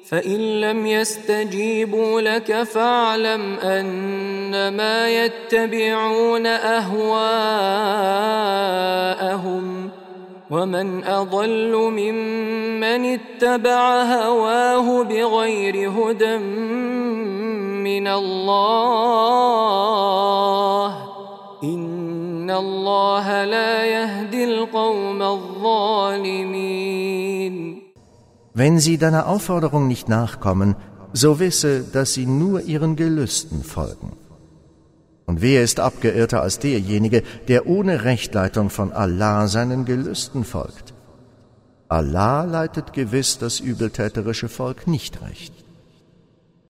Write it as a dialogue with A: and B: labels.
A: فإن لم يستجيبوا لك فاعلم أنما يتبعون أهواءهم ومن أضل ممن اتبع هواه بغير هدى من الله إن الله لا يهدي القوم الظالمين.
B: Wenn sie deiner Aufforderung nicht nachkommen, so wisse, dass sie nur ihren Gelüsten folgen. Und wer ist abgeirrter als derjenige, der ohne Rechtleitung von Allah seinen Gelüsten folgt? Allah leitet gewiss das übeltäterische Volk nicht recht.